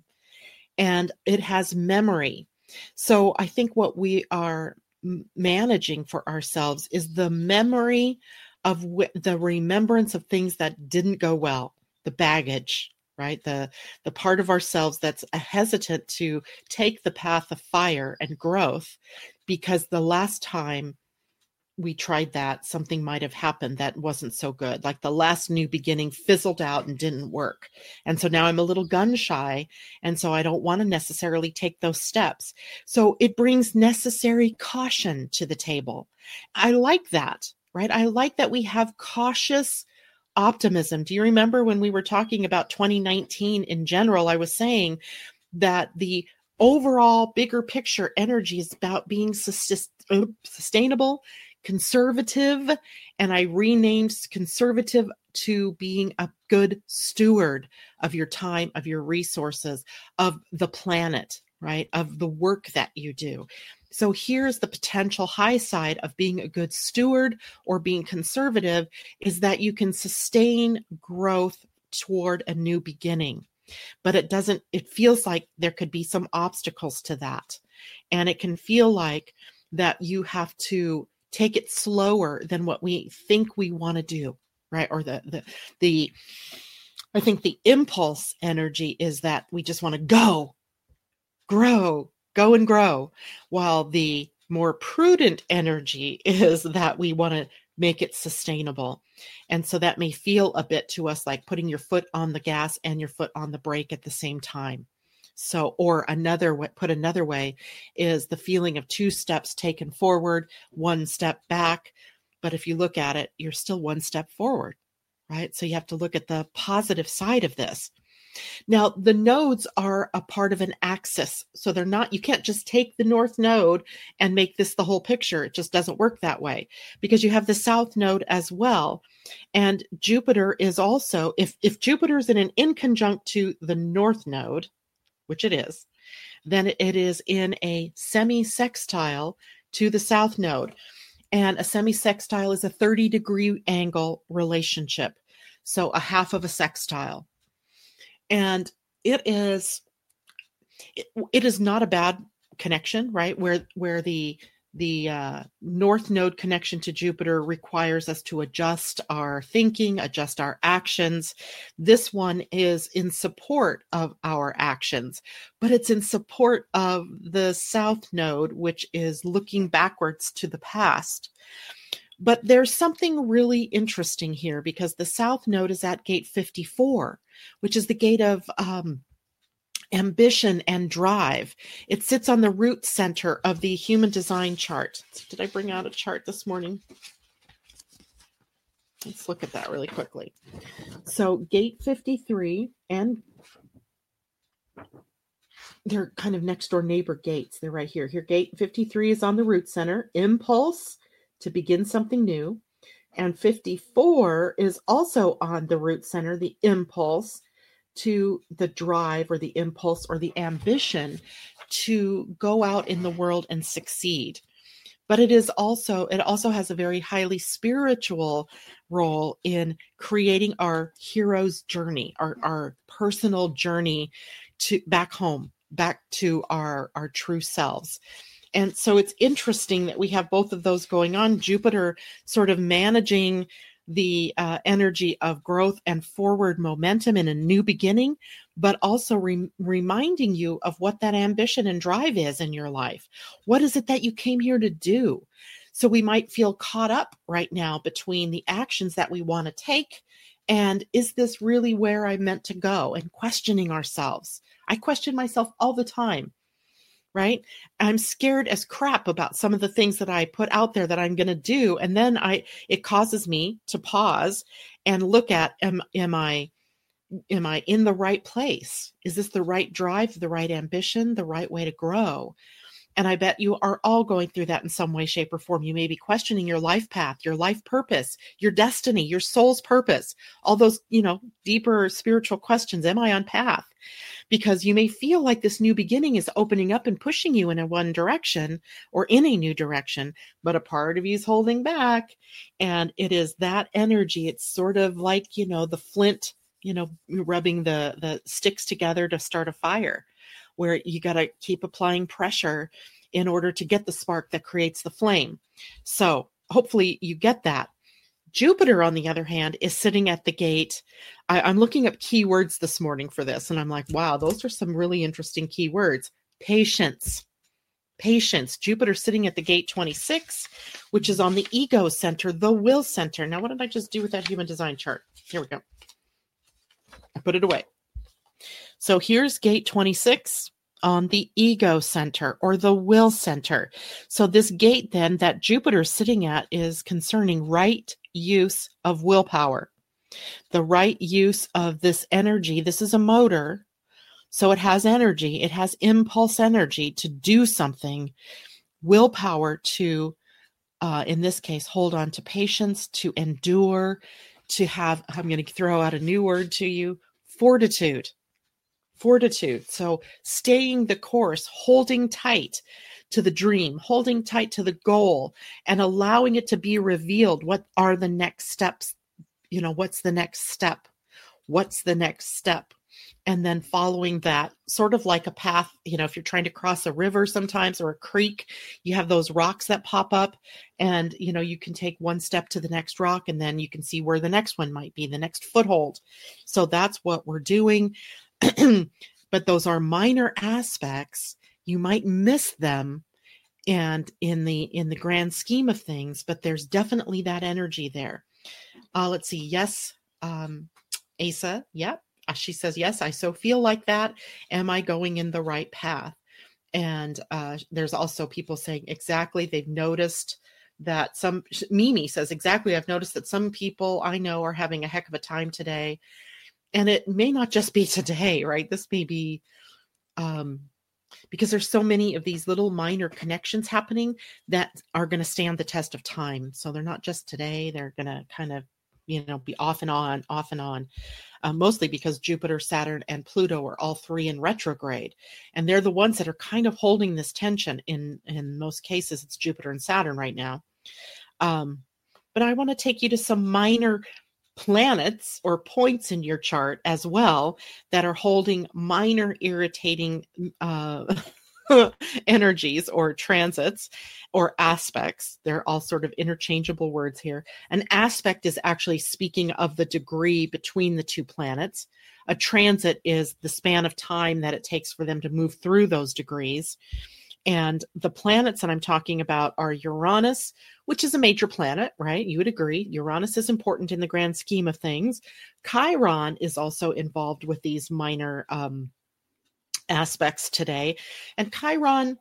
and it has memory. So I think what we are managing for ourselves is the memory of w- the remembrance of things that didn't go well, the baggage, right? The, the part of ourselves that's hesitant to take the path of fire and growth, because the last time we tried that, something might have happened that wasn't so good. Like the last new beginning fizzled out and didn't work. And so now I'm a little gun shy. And so I don't want to necessarily take those steps. So it brings necessary caution to the table. I like that, right? I like that we have cautious optimism. Do you remember when we were talking about twenty nineteen in general? I was saying that the overall bigger picture energy is about being sus- sustainable, conservative, and I renamed conservative to being a good steward of your time, of your resources, of the planet, right? Of the work that you do. So here's the potential high side of being a good steward or being conservative, is that you can sustain growth toward a new beginning. But it doesn't, it feels like there could be some obstacles to that. And it can feel like that you have to take it slower than what we think we want to do, right? Or the, the, the, I think the impulse energy is that we just want to go, grow, go and grow, while the more prudent energy is that we want to make it sustainable. And so that may feel a bit to us like putting your foot on the gas and your foot on the brake at the same time. So, or another way, put another way, is the feeling of two steps taken forward, one step back. But if you look at it, you're still one step forward, right? So you have to look at the positive side of this. Now, the nodes are a part of an axis. So they're not, you can't just take the north node and make this the whole picture. It just doesn't work that way, because you have the south node as well. And Jupiter is also, if, if Jupiter is in an inconjunct to the north node, which it is, then it is in a semi-sextile to the south node. And a semi-sextile is a thirty degree angle relationship. So a half of a sextile. And it is, it, it is not a bad connection, right? Where, where the, the uh, north node connection to Jupiter requires us to adjust our thinking, adjust our actions. This one is in support of our actions, but it's in support of the south node, which is looking backwards to the past. But there's something really interesting here, because the south node is at gate fifty-four, which is the gate of um, ambition and drive. It sits on the root center of the human design chart. Did I bring out a chart this morning? Let's look at that really quickly. So gate fifty-three, and they're kind of next door neighbor gates. They're right here. Here, gate fifty-three is on the root center, impulse to begin something new. And fifty-four is also on the root center, the impulse to the drive or the impulse or the ambition to go out in the world and succeed. but it is also, it also has a very highly spiritual role in creating our hero's journey, our, our personal journey to back home, back to our, our true selves. And so it's interesting that we have both of those going on. Jupiter sort of managing the uh, energy of growth and forward momentum in a new beginning, but also re- reminding you of what that ambition and drive is in your life. What is it that you came here to do? So we might feel caught up right now between the actions that we want to take and is this really where I meant to go, and questioning ourselves. I question myself all the time. Right? I'm scared as crap about some of the things that I put out there that I'm going to do. And then I, it causes me to pause and look at, am, am I, am I in the right place? Is this the right drive, the right ambition, the right way to grow? And I bet you are all going through that in some way, shape, or form. You may be questioning your life path, your life purpose, your destiny, your soul's purpose, all those, you know, deeper spiritual questions. Am I on path? Because you may feel like this new beginning is opening up and pushing you in a one direction or in a new direction, but a part of you is holding back. And it is that energy. It's sort of like, you know, the flint, you know, rubbing the, the sticks together to start a fire, where you got to keep applying pressure in order to get the spark that creates the flame. So hopefully you get that. Jupiter, on the other hand, is sitting at the gate. I, I'm looking up keywords this morning for this, and I'm like, wow, those are some really interesting keywords. Patience. Patience. Jupiter sitting at the gate twenty-six, which is on the ego center, the will center. Now, what did I just do with that human design chart? Here we go. I put it away. So here's gate twenty-six on the ego center or the will center. So this gate then that Jupiter is sitting at is concerning right use of willpower, the right use of this energy. This is a motor, so it has energy. It has impulse energy to do something, willpower to, uh, in this case, hold on to patience, to endure, to have, I'm going to throw out a new word to you, fortitude. Fortitude. So staying the course, holding tight to the dream, holding tight to the goal, and allowing it to be revealed. What are the next steps? You know, what's the next step? What's the next step? And then following that, sort of like a path. You know, if you're trying to cross a river sometimes or a creek, you have those rocks that pop up, and, you know, you can take one step to the next rock, and then you can see where the next one might be, the next foothold. So that's what we're doing. But those are minor aspects. You might miss them and in the in the grand scheme of things, but there's definitely that energy there. Uh, let's see. Yes, um, Asa. Yep. Uh, she says, yes, I so feel like that. Am I going in the right path? And uh, there's also people saying exactly. They've noticed that some, Mimi says exactly. I've noticed that some people I know are having a heck of a time today. And it may not just be today, right? This may be um, because there's so many of these little minor connections happening that are going to stand the test of time. So they're not just today. They're going to kind of, you know, be off and on, off and on, uh, mostly because Jupiter, Saturn, and Pluto are all three in retrograde. And they're the ones that are kind of holding this tension. In, in most cases, it's Jupiter and Saturn right now. Um, but I want to take you to some minor planets or points in your chart as well that are holding minor irritating uh, energies or transits or aspects. They're all sort of interchangeable words here. An aspect is actually speaking of the degree between the two planets. A transit is the span of time that it takes for them to move through those degrees. And the planets that I'm talking about are Uranus, which is a major planet, right? You would agree. Uranus is important in the grand scheme of things. Chiron is also involved with these minor um, aspects today. And Chiron,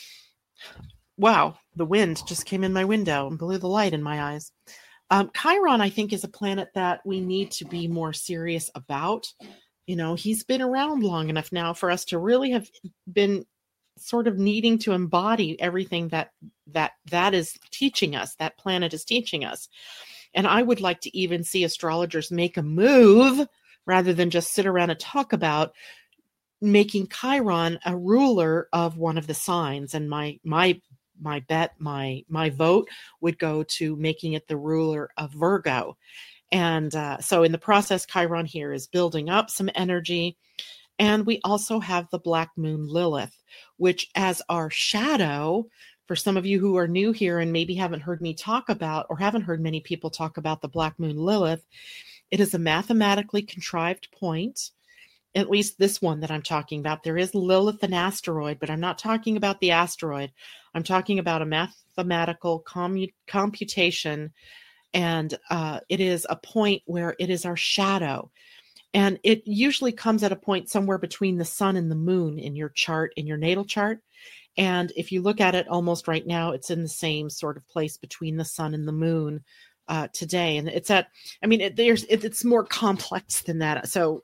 wow, the wind just came in my window and blew the light in my eyes. Um, Chiron, I think, is a planet that we need to be more serious about. You know, he's been around long enough now for us to really have been sort of needing to embody everything that that that is teaching us, that planet is teaching us. And I would like to even see astrologers make a move rather than just sit around and talk about making Chiron a ruler of one of the signs. And my my my bet, my my vote would go to making it the ruler of Virgo. And uh, so in the process, Chiron here is building up some energy. And we also have the Black Moon Lilith, which as our shadow, for some of you who are new here and maybe haven't heard me talk about, or haven't heard many people talk about the Black Moon Lilith, it is a mathematically contrived point, at least this one that I'm talking about. There is Lilith, an asteroid, but I'm not talking about the asteroid. I'm talking about a mathematical commu- computation, and uh, it is a point where it is our shadow. And it usually comes at a point somewhere between the sun and the moon in your chart, in your natal chart. And if you look at it almost right now, it's in the same sort of place between the sun and the moon uh, today. And it's at, I mean, it, there's, it, it's more complex than that. So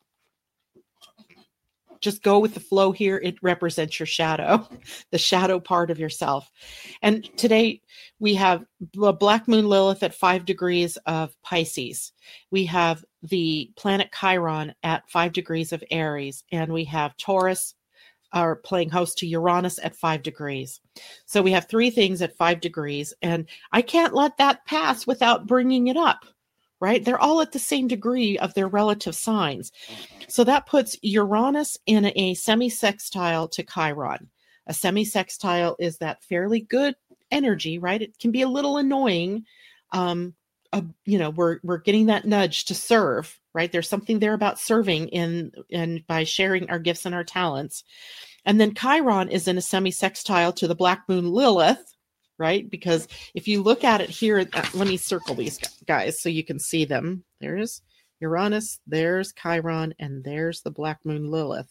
just go with the flow here. It represents your shadow, the shadow part of yourself. And today we have the Black Moon Lilith at five degrees of Pisces. We have the planet Chiron at five degrees of Aries, and we have Taurus are playing host to Uranus at five degrees. So we have three things at five degrees, and I can't let that pass without bringing it up, right? They're all at the same degree of their relative signs. So that puts Uranus in a semi-sextile to Chiron. A semi-sextile is that fairly good energy, right? It can be a little annoying. Um, uh, you know, we're we're getting that nudge to serve, right? There's something there about serving in and by sharing our gifts and our talents. And then Chiron is in a semi-sextile to the Black Moon Lilith, right? Because if you look at it here, uh, let me circle these guys so you can see them. There's Uranus, there's Chiron, and there's the Black Moon Lilith.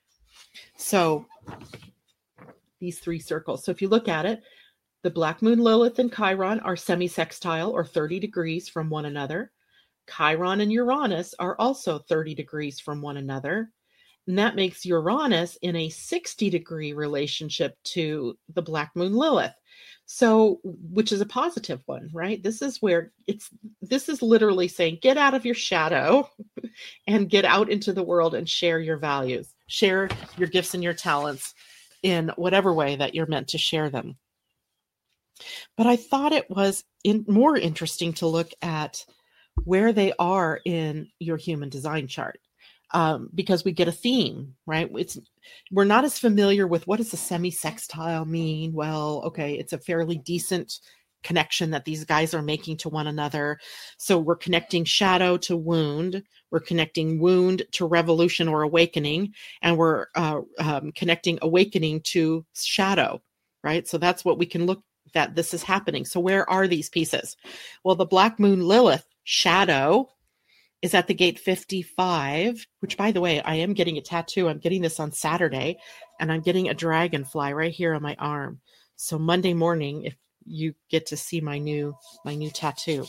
So these three circles. So if you look at it, the Black Moon Lilith and Chiron are semi-sextile or thirty degrees from one another. Chiron and Uranus are also thirty degrees from one another. And that makes Uranus in a sixty degree relationship to the Black Moon Lilith. So, which is a positive one, right? This is where it's, this is literally saying, get out of your shadow and get out into the world and share your values, share your gifts and your talents in whatever way that you're meant to share them. But I thought it was in, more interesting to look at where they are in your human design chart. Um, because we get a theme, right? It's, we're not as familiar with what does a semi-sextile mean? Well, okay, it's a fairly decent connection that these guys are making to one another. So we're connecting shadow to wound. We're connecting wound to revolution or awakening. And we're uh, um, connecting awakening to shadow, right? So that's what we can look that this is happening. So where are these pieces? Well, the Black Moon Lilith shadow is at the gate fifty-five, which, by the way, I am getting a tattoo. I'm getting this on Saturday, and I'm getting a dragonfly right here on my arm. So Monday morning, if you get to see my new my new tattoo,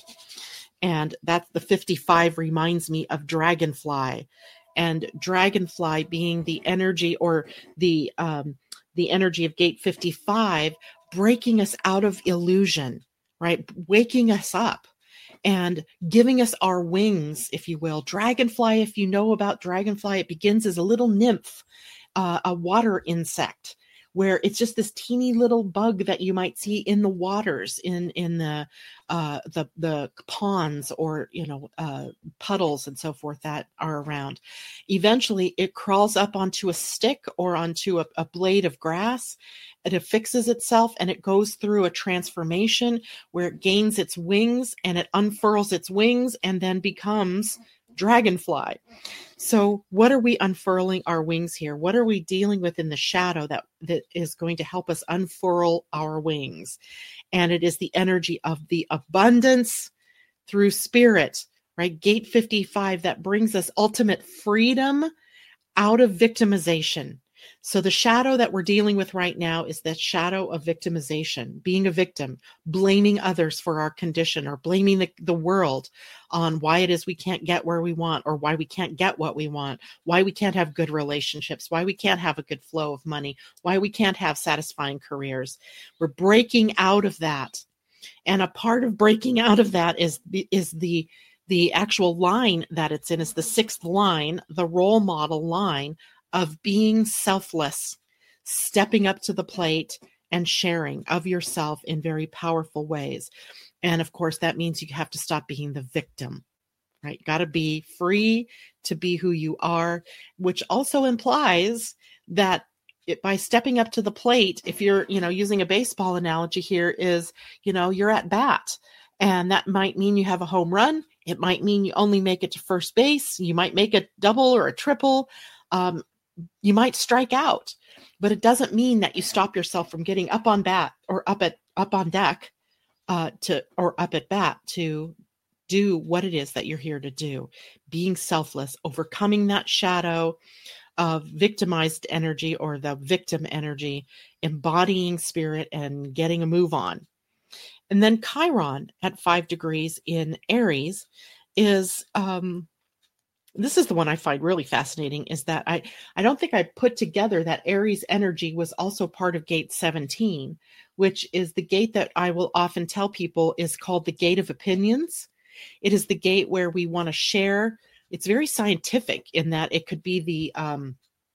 and that's the fifty-five reminds me of dragonfly, and dragonfly being the energy or the um, the energy of gate fifty-five, breaking us out of illusion, right? Waking us up and giving us our wings, if you will. Dragonfly, if you know about dragonfly, it begins as a little nymph, uh, a water insect, where it's just this teeny little bug that you might see in the waters, in in the uh, the the ponds or you know uh, puddles and so forth that are around. Eventually, it crawls up onto a stick or onto a, a blade of grass. It affixes itself and it goes through a transformation where it gains its wings and it unfurls its wings and then becomes dragonfly. So what are we unfurling our wings here? What are we dealing with in the shadow that, that is going to help us unfurl our wings? And it is the energy of the abundance through spirit, right? Gate fifty-five that brings us ultimate freedom out of victimization. So the shadow that we're dealing with right now is that shadow of victimization, being a victim, blaming others for our condition or blaming the, the world on why it is we can't get where we want or why we can't get what we want, why we can't have good relationships, why we can't have a good flow of money, why we can't have satisfying careers. We're breaking out of that. And a part of breaking out of that is the, is the, the actual line that it's in is the sixth line, the role model line of being selfless, stepping up to the plate and sharing of yourself in very powerful ways. And of course, that means you have to stop being the victim, right? You got to be free to be who you are, which also implies that it, by stepping up to the plate, if you're, you know, using a baseball analogy here, is, you know, you're at bat, and that might mean you have a home run. It might mean you only make it to first base. You might make a double or a triple. Um, you might strike out, but it doesn't mean that you stop yourself from getting up on bat or up at up on deck uh, to or up at bat to do what it is that you're here to do. Being selfless, overcoming that shadow of victimized energy or the victim energy, embodying spirit and getting a move on. And then Chiron at five degrees in Aries is, um, this is the one I find really fascinating, is that I, I don't think I put together that Aries energy was also part of gate seventeen, which is the gate that I will often tell people is called the gate of opinions. It is the gate where we want to share. It's very scientific in that it could be the um,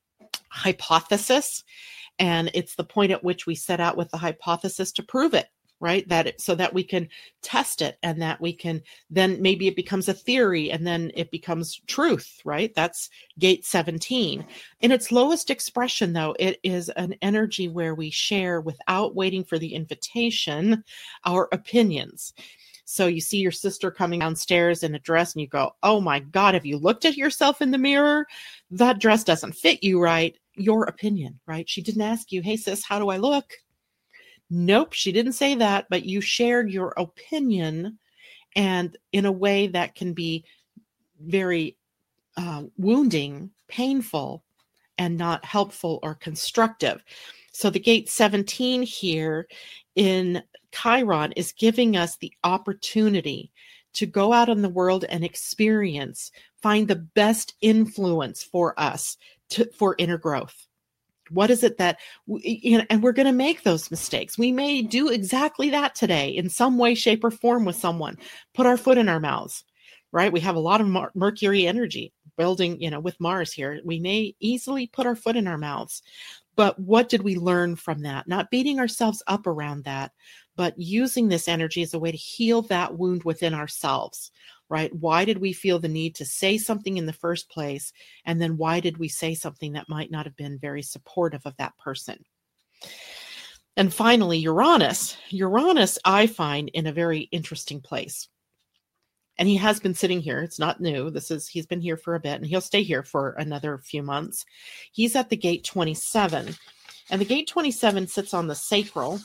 hypothesis, and it's the point at which we set out with the hypothesis to prove it. Right? That it, so that we can test it, and that we can then maybe it becomes a theory, and then it becomes truth, right? That's gate seventeen. In its lowest expression, though, it is an energy where we share without waiting for the invitation, our opinions. So you see your sister coming downstairs in a dress and you go, oh my God, have you looked at yourself in the mirror? That dress doesn't fit you right. Your opinion, right? She didn't ask you, hey sis, how do I look? Nope, she didn't say that, but you shared your opinion, and in a way that can be very uh, wounding, painful, and not helpful or constructive. So the gate seventeen here in Chiron is giving us the opportunity to go out in the world and experience, find the best influence for us to, for inner growth. What is it that, we, you know, and we're going to make those mistakes. We may do exactly that today in some way, shape, or form with someone, put our foot in our mouths, right? We have a lot of Mar- Mercury energy building, you know, with Mars here. We may easily put our foot in our mouths. But what did we learn from that? Not beating ourselves up around that, but using this energy as a way to heal that wound within ourselves, right? Why did we feel the need to say something in the first place? And then why did we say something that might not have been very supportive of that person? And finally, Uranus. Uranus, I find in a very interesting place. And he has been sitting here. It's not new. This is, he's been here for a bit, and he'll stay here for another few months. He's at the gate twenty-seven. And the gate twenty-seven sits on the sacral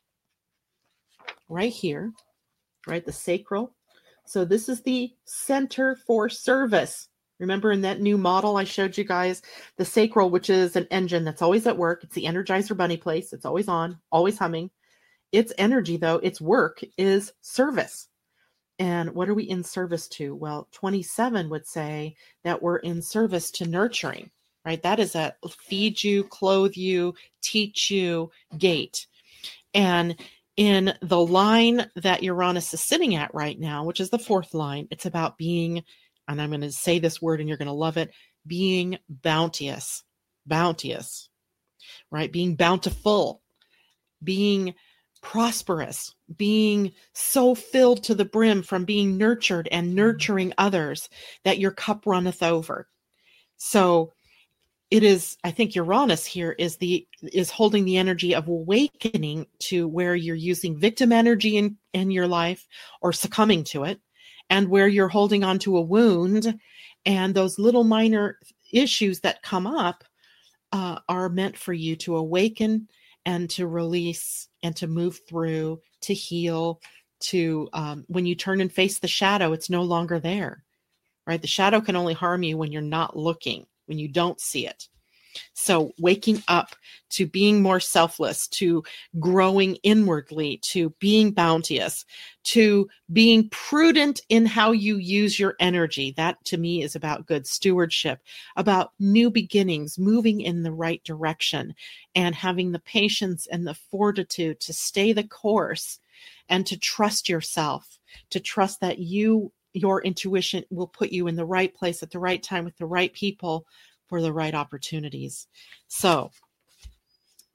right here, right? The sacral. So this is the center for service. Remember in that new model I showed you guys, the sacral, which is an engine that's always at work. It's the Energizer Bunny place. It's always on, always humming. Its energy, though, its work is service. And what are we in service to? Well, twenty-seven would say that we're in service to nurturing, right? That is a feed you, clothe you, teach you gate. And in the line that Uranus is sitting at right now, which is the fourth line, it's about being, and I'm going to say this word and you're going to love it, being bounteous, bounteous, right? Being bountiful, being prosperous, being so filled to the brim from being nurtured and nurturing others that your cup runneth over. So it is, I think Uranus here is the is holding the energy of awakening to where you're using victim energy in, in your life or succumbing to it, and where you're holding on to a wound, and those little minor issues that come up uh, are meant for you to awaken and to release and to move through, to heal, to um, when you turn and face the shadow, it's no longer there, right? The shadow can only harm you when you're not looking, when you don't see it. So waking up to being more selfless, to growing inwardly, to being bounteous, to being prudent in how you use your energy. That to me is about good stewardship, about new beginnings, moving in the right direction, and having the patience and the fortitude to stay the course and to trust yourself, to trust that you, your intuition will put you in the right place at the right time with the right people for the right opportunities. So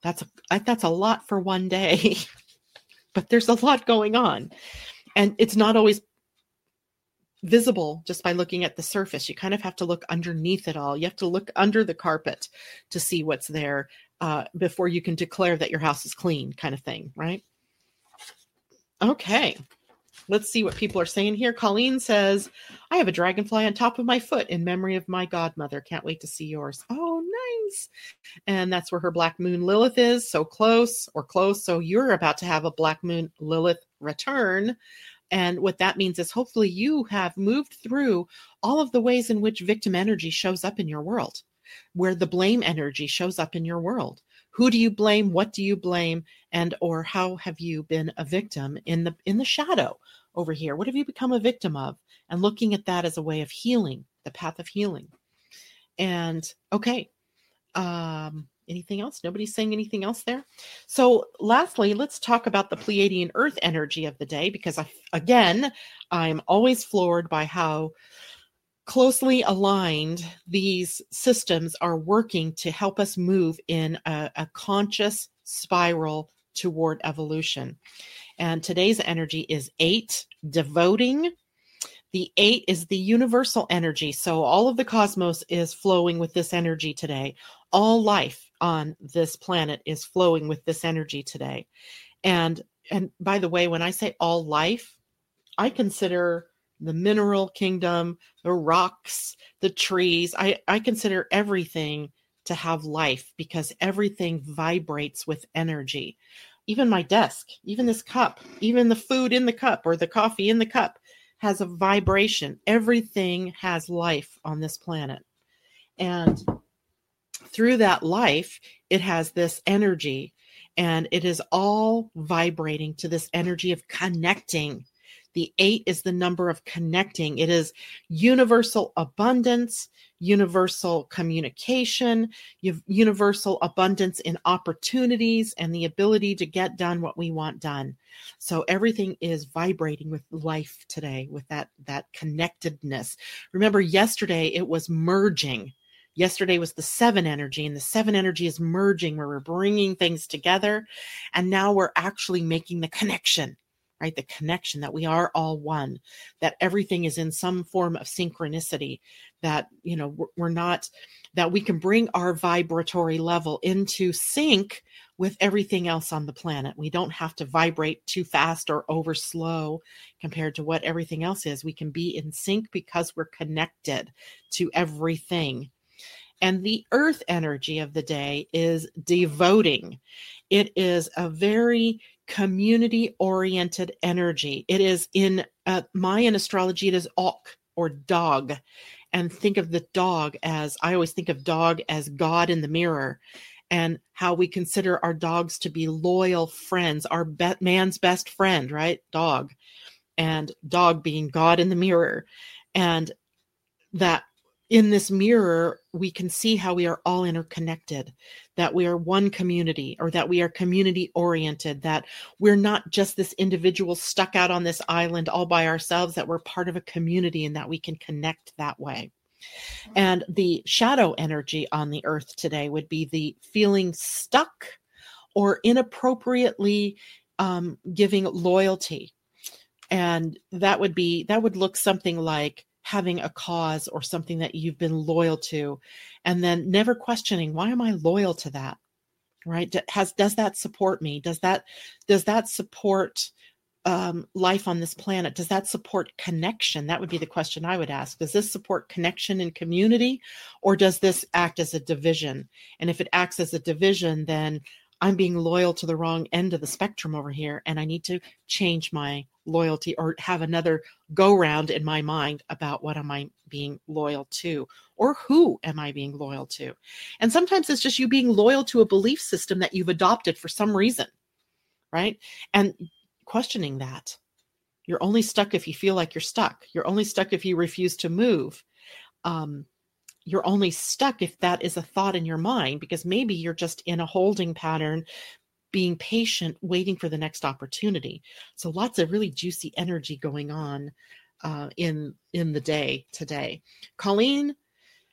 That's a, that's a lot for one day, but there's a lot going on. And it's not always visible just by looking at the surface. You kind of have to look underneath it all. You have to look under the carpet to see what's there uh, before you can declare that your house is clean, kind of thing, right? Okay. Let's see what people are saying here. Colleen says, I have a dragonfly on top of my foot in memory of my godmother. Can't wait to see yours. Oh, nice. And that's where her black moon Lilith is. So close or close. So you're about to have a black moon Lilith return. And what that means is hopefully you have moved through all of the ways in which victim energy shows up in your world, where the blame energy shows up in your world. Who do you blame? What do you blame? And or how have you been a victim in the in the shadow over here? What have you become a victim of? And looking at that as a way of healing, the path of healing. And okay, um, anything else? Nobody's saying anything else there. So lastly, let's talk about the Pleiadian Earth energy of the day, because I, again, I'm always floored by how closely aligned these systems are working to help us move in a, a conscious spiral toward evolution. And today's energy is eight, devoting. The eight is the universal energy. So all of the cosmos is flowing with this energy today. All life on this planet is flowing with this energy today. And, and by the way, when I say all life, I consider the mineral kingdom, the rocks, the trees. I, I consider everything to have life because everything vibrates with energy. Even my desk, even this cup, even the food in the cup or the coffee in the cup has a vibration. Everything has life on this planet. And through that life, it has this energy, and it is all vibrating to this energy of connecting. The eight is the number of connecting. It is universal abundance, universal communication, universal abundance in opportunities, and the ability to get done what we want done. So everything is vibrating with life today, with that, that connectedness. Remember, yesterday it was merging. Yesterday was the seven energy, and the seven energy is merging, where we're bringing things together. And now we're actually making the connection. Right? The connection that we are all one, that everything is in some form of synchronicity, that, you know, we're, we're not, that we can bring our vibratory level into sync with everything else on the planet. We don't have to vibrate too fast or over slow compared to what everything else is. We can be in sync because we're connected to everything. And the earth energy of the day is devoting. It is a very community-oriented energy. It is in uh, Mayan astrology, it is Ok, or dog. And think of the dog as, I always think of dog as God in the mirror, and how we consider our dogs to be loyal friends, our be- man's best friend, right? Dog. And dog being God in the mirror. And that in this mirror, we can see how we are all interconnected, that we are one community, or that we are community oriented, that we're not just this individual stuck out on this island all by ourselves, that we're part of a community and that we can connect that way. And the shadow energy on the earth today would be the feeling stuck or inappropriately um, giving loyalty. And that would be, that would look something like having a cause or something that you've been loyal to, and then never questioning, why am I loyal to that? Right? Has, does that support me? Does that, does that support um, life on this planet? Does that support connection? That would be the question I would ask. Does this support connection and community, or does this act as a division? And if it acts as a division, then I'm being loyal to the wrong end of the spectrum over here, and I need to change my loyalty or have another go round in my mind about what am I being loyal to, or who am I being loyal to? And sometimes it's just you being loyal to a belief system that you've adopted for some reason, right? And questioning that. You're only stuck if you feel like you're stuck. You're only stuck if you refuse to move. Um, you're only stuck if that is a thought in your mind, because maybe you're just in a holding pattern, being patient, waiting for the next opportunity. So lots of really juicy energy going on uh, in, in the day today. Colleen,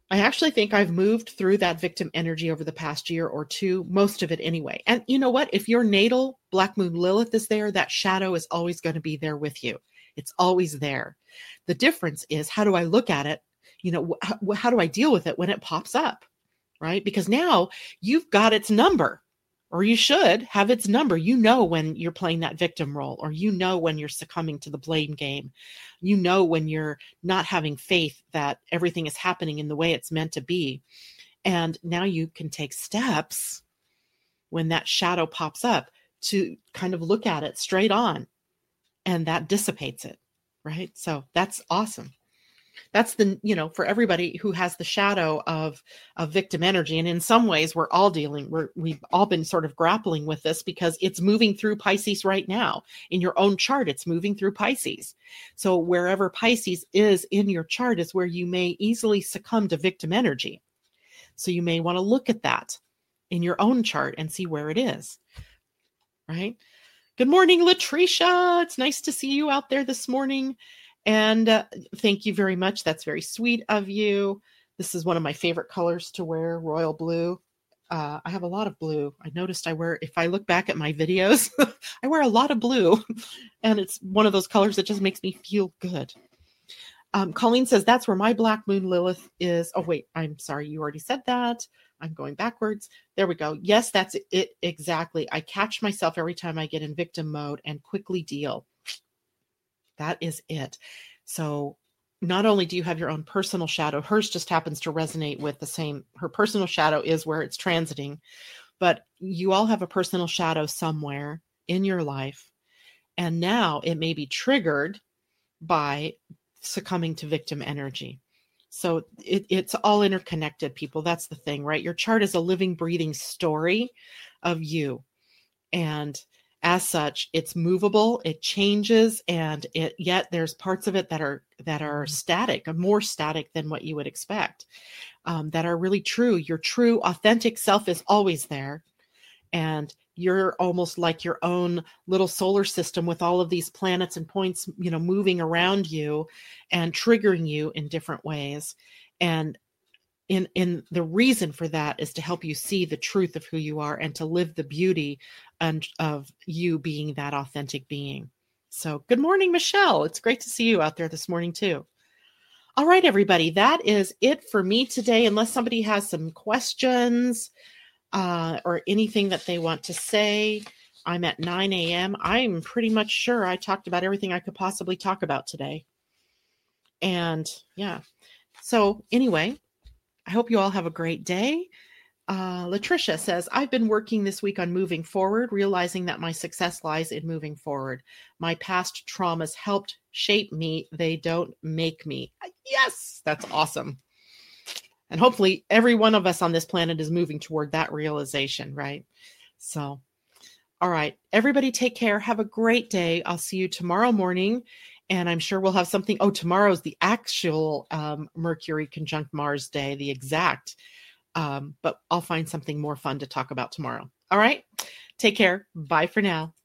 I actually think I've moved through that victim energy over the past year or two, most of it anyway. And you know what? If your natal Black Moon Lilith is there, that shadow is always going to be there with you. It's always there. The difference is, how do I look at it? You know, wh- how do I deal with it when it pops up, right? Because now you've got its number, or you should have its number. You know when you're playing that victim role, or you know when you're succumbing to the blame game. You know when you're not having faith that everything is happening in the way it's meant to be. And now you can take steps when that shadow pops up to kind of look at it straight on, and that dissipates it, right? So that's awesome. That's the, you know, for everybody who has the shadow of, of victim energy. And in some ways we're all dealing, we're, we've all been sort of grappling with this because it's moving through Pisces right now. In your own chart, it's moving through Pisces. So wherever Pisces is in your chart is where you may easily succumb to victim energy. So you may want to look at that in your own chart and see where it is, right? Good morning, Latricia. It's nice to see you out there this morning. And uh, thank you very much. That's very sweet of you. This is one of my favorite colors to wear, royal blue. Uh, I have a lot of blue. I noticed I wear, if I look back at my videos, I wear a lot of blue. And it's one of those colors that just makes me feel good. Um, Colleen says, that's where my Black Moon Lilith is. Oh, wait, I'm sorry. You already said that. I'm going backwards. There we go. Yes, that's it. Exactly. I catch myself every time I get in victim mode and quickly deal. That is it. So not only do you have your own personal shadow, hers just happens to resonate with the same, her personal shadow is where it's transiting, but you all have a personal shadow somewhere in your life. And now it may be triggered by succumbing to victim energy. So it, it's all interconnected, people. That's the thing, right? Your chart is a living, breathing story of you. And as such, it's movable, it changes, and it yet there's parts of it that are that are static, more static than what you would expect, um, that are really true. Your true, authentic self is always there, and you're almost like your own little solar system with all of these planets and points, you know, moving around you and triggering you in different ways. And In, in the reason for that is to help you see the truth of who you are and to live the beauty and of you being that authentic being. So good morning, Michelle. It's great to see you out there this morning too. All right, everybody, that is it for me today. Unless somebody has some questions uh, or anything that they want to say, I'm at nine a.m. I'm pretty much sure I talked about everything I could possibly talk about today. And yeah, so anyway, I hope you all have a great day. Uh, Latricia says, I've been working this week on moving forward, realizing that my success lies in moving forward. My past traumas helped shape me. They don't make me. Yes, that's awesome. And hopefully every one of us on this planet is moving toward that realization, right? So, all right, everybody take care. Have a great day. I'll see you tomorrow morning. And I'm sure we'll have something. Oh, tomorrow's the actual um, Mercury conjunct Mars day, the exact. Um, but I'll find something more fun to talk about tomorrow. All right. Take care. Bye for now.